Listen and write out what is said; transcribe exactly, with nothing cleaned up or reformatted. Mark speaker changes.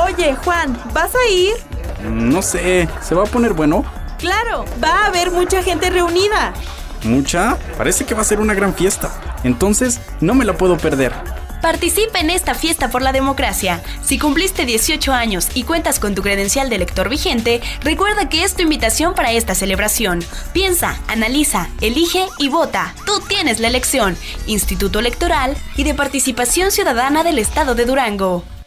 Speaker 1: Oye, Juan, ¿vas a ir?
Speaker 2: No sé, ¿se va a poner bueno?
Speaker 1: ¡Claro! Va a haber mucha gente reunida.
Speaker 2: ¿Mucha? Parece que va a ser una gran fiesta. Entonces, no me la puedo perder.
Speaker 3: Participa en esta fiesta por la democracia. Si cumpliste dieciocho años y cuentas con tu credencial de elector vigente, recuerda que es tu invitación para esta celebración. Piensa, analiza, elige y vota. Tú tienes la elección. Instituto Electoral y de Participación Ciudadana del Estado de Durango.